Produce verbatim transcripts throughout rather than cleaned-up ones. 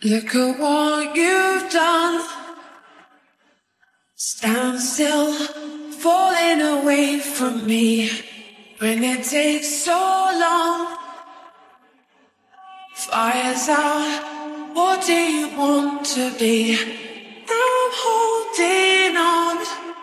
Look at what you've done. Stand still, falling away from me. When it takes so long, fire's out. What do you want to be? Now I'm holding on.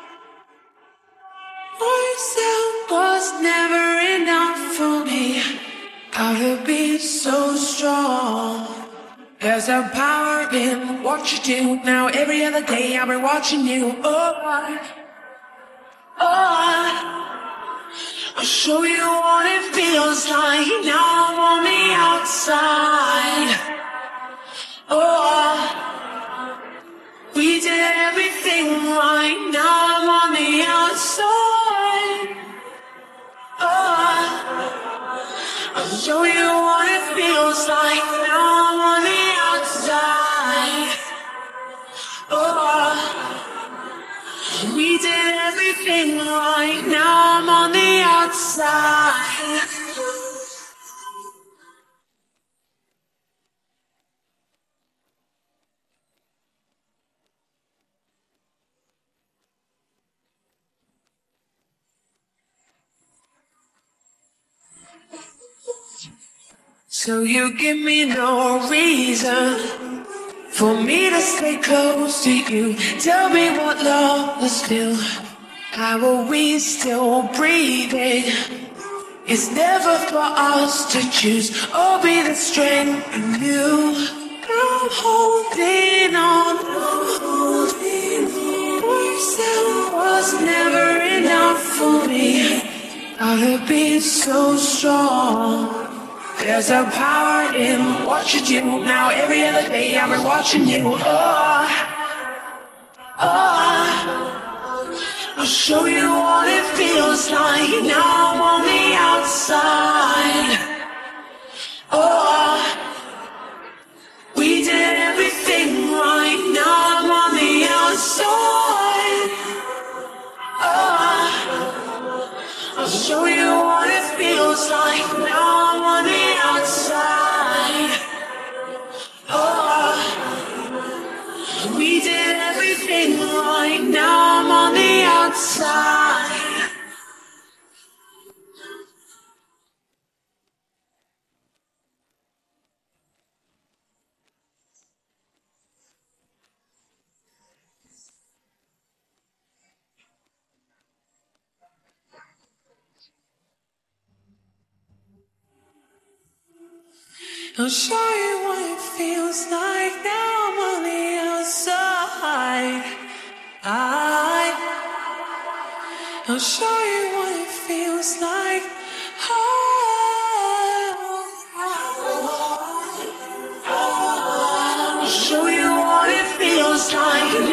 Myself was never enough for me. I've been so strong. There's a power in what you do. Now every other day I've been watching you. Oh, I, oh, I, I'll show you what it feels like. Now I'm on the outside. Oh, I, we did everything right. Now I'm on the outside. Oh, I, I'll show you what it feels like. Now I'm on the outside. Oh, we did everything right. Now I'm on the outside. So you give me no reason for me to stay close to you. Tell me what love is still. How are we still breathing? It's never for us to choose or be the strength in you. I'm holding on. I'm holding on. Myself was never enough for me. I've been so strong. There's a power in what you do. Now every other day I've been watching you. Oh, oh, I'll show you what it feels like. Now I'm on the outside. Oh, we did everything right. Now I'm on the outside. Oh, I'll show you what it feels like. Now I'm on the outside. Oh, we did everything right. Now I'm on the outside. I'll show you what it feels like. Now I'm on the outside. I, I'll show you what it feels like. Oh, I'll show you what it feels like.